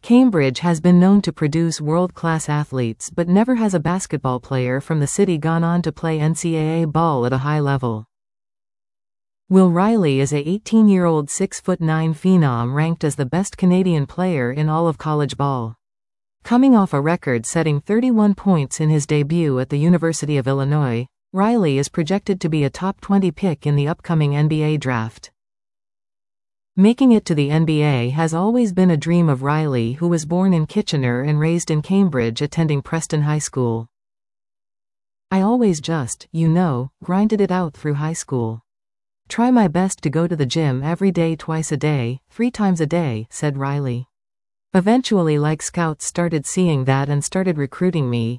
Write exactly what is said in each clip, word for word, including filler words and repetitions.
Cambridge has been known to produce world-class athletes, but never has a basketball player from the city gone on to play N C double A ball at a high level. Will Riley is a eighteen-year-old six foot nine phenom ranked as the best Canadian player in all of college ball. Coming off a record-setting thirty-one points in his debut at the University of Illinois, Riley is projected to be a top twenty pick in the upcoming N B A draft. Making it to the N B A has always been a dream of Riley, who was born in Kitchener and raised in Cambridge, attending Preston High School. "I always just, you know, grinded it out through high school. Try my best to go to the gym every day, twice a day, three times a day," said Riley. "Eventually, like scouts started seeing that and started recruiting me.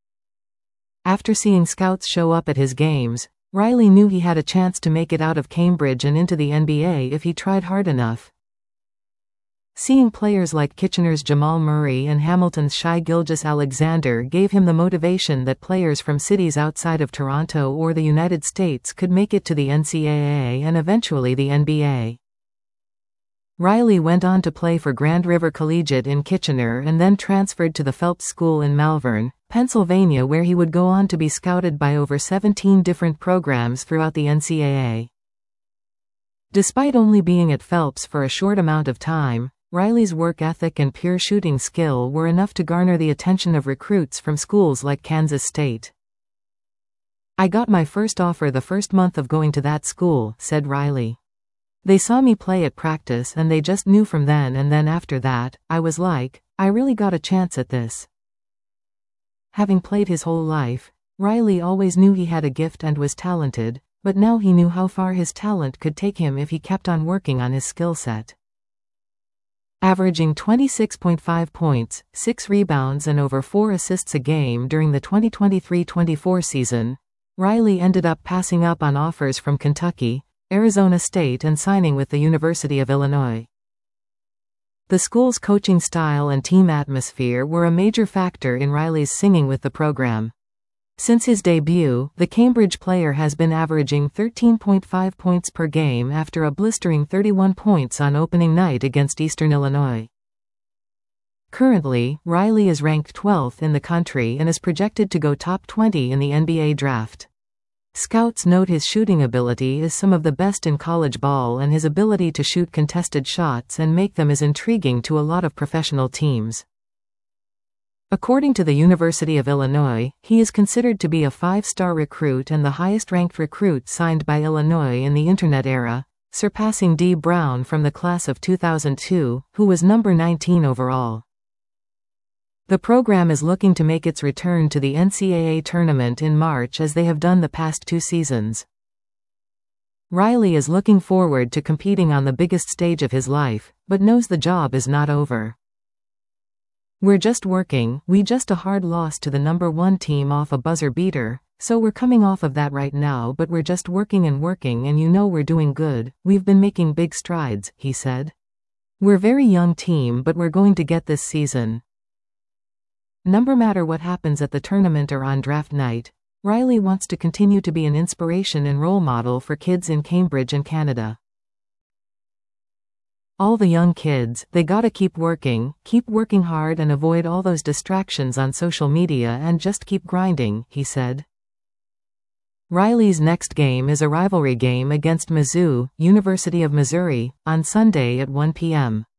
After seeing scouts show up at his games, Riley knew he had a chance to make it out of Cambridge and into the N B A if he tried hard enough. Seeing players like Kitchener's Jamal Murray and Hamilton's Shai Gilgeous-Alexander gave him the motivation that players from cities outside of Toronto or the United States could make it to the N C double A and eventually the N B A. Riley went on to play for Grand River Collegiate in Kitchener and then transferred to the Phelps School in Malvern, Pennsylvania, where he would go on to be scouted by over seventeen different programs throughout the N C double A. Despite only being at Phelps for a short amount of time, Riley's work ethic and pure shooting skill were enough to garner the attention of recruits from schools like Kansas State. "I got my first offer the first month of going to that school," said Riley. "They saw me play at practice and they just knew from then, and then after that, I was like, I really got a chance at this." Having played his whole life, Riley always knew he had a gift and was talented, but now he knew how far his talent could take him if he kept on working on his skill set. Averaging twenty-six point five points, six rebounds and over four assists a game during the twenty twenty-three twenty-four season, Riley ended up passing up on offers from Kentucky, Arizona State and signing with the University of Illinois. The school's coaching style and team atmosphere were a major factor in Riley's singing with the program. Since his debut, the Cambridge player has been averaging thirteen point five points per game after a blistering thirty-one points on opening night against Eastern Illinois. Currently, Riley is ranked twelfth in the country and is projected to go top twenty in the N B A draft. Scouts note his shooting ability is some of the best in college ball, and his ability to shoot contested shots and make them is intriguing to a lot of professional teams. According to the University of Illinois, he is considered to be a five-star recruit and the highest-ranked recruit signed by Illinois in the Internet era, surpassing Dee Brown from the class of two thousand two, who was number nineteen overall. The program is looking to make its return to the N C double A tournament in March, as they have done the past two seasons. Riley is looking forward to competing on the biggest stage of his life, but knows the job is not over. "We're just working, we just a hard loss to the number one team off a buzzer beater, so we're coming off of that right now, but we're just working and working, and you know we're doing good, we've been making big strides," he said. "We're very young team, but we're going to get this season." No matter what happens at the tournament or on draft night, Riley wants to continue to be an inspiration and role model for kids in Cambridge and Canada. "All the young kids, they gotta keep working, keep working hard and avoid all those distractions on social media and just keep grinding," he said. Riley's next game is a rivalry game against Mizzou, University of Missouri, on Sunday at one p m